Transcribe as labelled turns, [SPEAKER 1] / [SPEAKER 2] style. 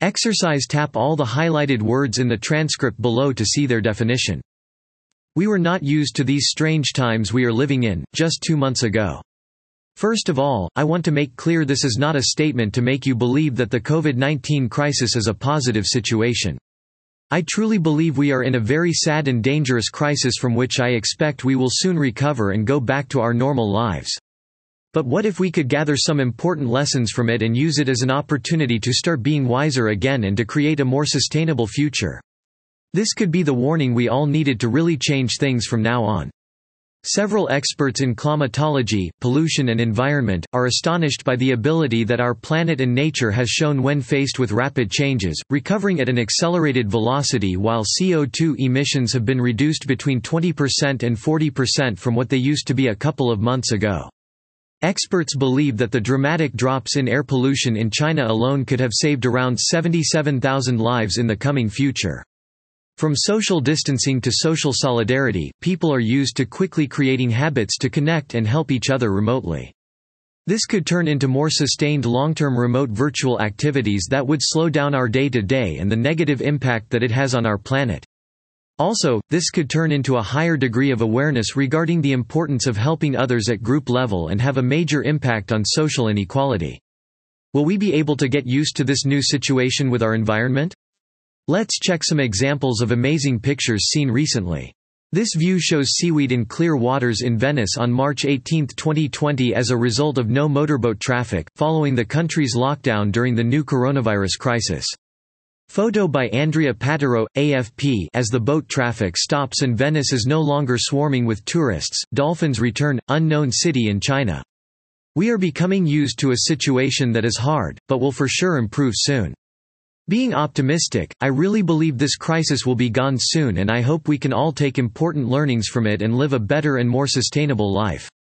[SPEAKER 1] Exercise. Tap all the highlighted words in the transcript below to see their definition. We were not used to these strange times we are living in, just 2 months ago. First of all, I want to make clear this is not a statement to make you believe that the COVID-19 crisis is a positive situation. I truly believe we are in a very sad and dangerous crisis from which I expect we will soon recover and go back to our normal lives. But what if we could gather some important lessons from it and use it as an opportunity to start being wiser again and to create a more sustainable future? This could be the warning we all needed to really change things from now on. Several experts in climatology, pollution and environment, are astonished by the ability that our planet and nature has shown when faced with rapid changes, recovering at an accelerated velocity while CO2 emissions have been reduced between 20% and 40% from what they used to be a couple of months ago. Experts believe that the dramatic drops in air pollution in China alone could have saved around 77,000 lives in the coming future. From social distancing to social solidarity, people are used to quickly creating habits to connect and help each other remotely. This could turn into more sustained long-term remote virtual activities that would slow down our day-to-day and the negative impact that it has on our planet. Also, this could turn into a higher degree of awareness regarding the importance of helping others at group level and have a major impact on social inequality. Will we be able to get used to this new situation with our environment? Let's check some examples of amazing pictures seen recently. This view shows seaweed in clear waters in Venice on March 18, 2020 as a result of no motorboat traffic, following the country's lockdown during the new coronavirus crisis. Photo by Andrea Patero, AFP. As the boat traffic stops and Venice is no longer swarming with tourists, dolphins return, unknown city in China. We are becoming used to a situation that is hard, but will for sure improve soon. Being optimistic, I really believe this crisis will be gone soon and I hope we can all take important learnings from it and live a better and more sustainable life.